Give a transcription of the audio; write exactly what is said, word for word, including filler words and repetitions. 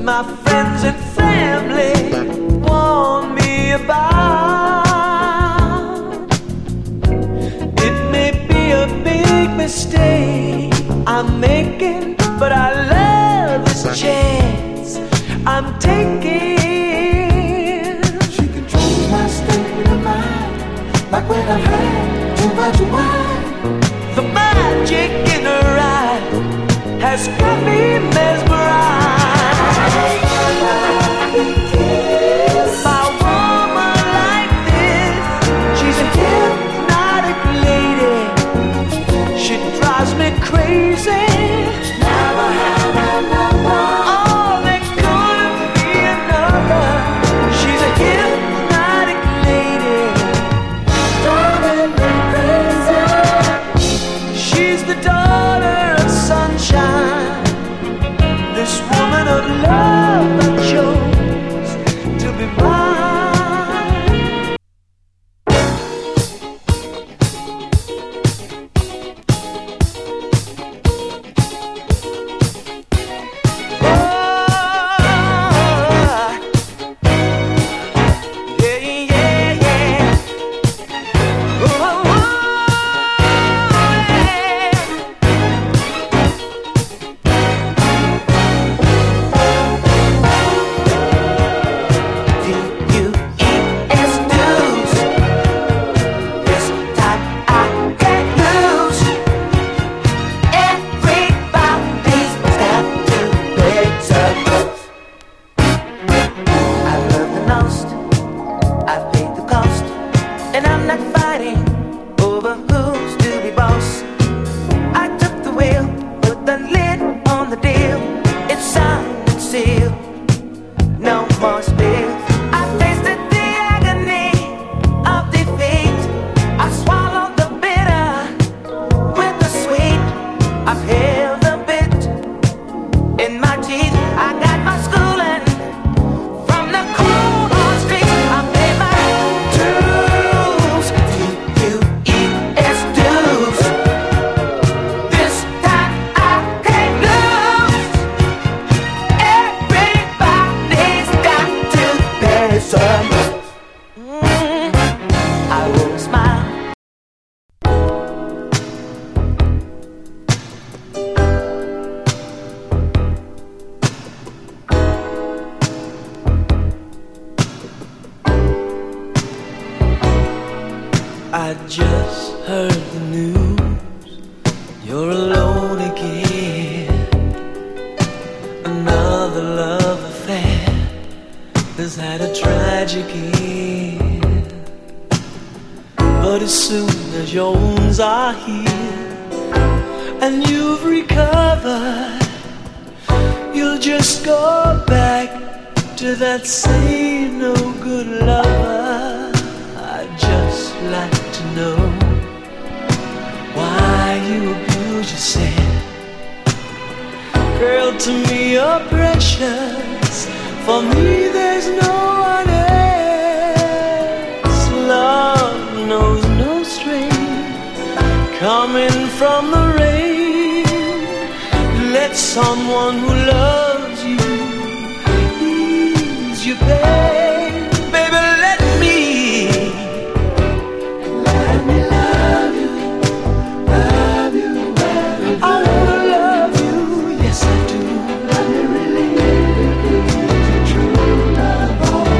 my friends and family warn me about. It may be a big mistake I'm making, but I love this chance I'm taking. She controls my state of mind, like when I've had too much wine. The magic in her eye has got me mesmerized. By a woman like this, she's a hypnotic lady. She drives me crazy. Never had another. Oh, there couldn't be another. She's a hypnotic lady, Driving me crazy. she's the daughter of sunshine, this woman of love I chose to be mine. Oh, yeah, yeah, yeah. Oh, oh, I just heard the news. You're alone again. Another love affair has had a tragic end. But as soon as your wounds are healed and you've recovered, you'll just go back to that same no good lover. I'd just like to know why you abuse yourself. Girl, to me you're precious. For me there's no one else. Love knows no strain. Coming from the rain, let someone who loves you ease your pain.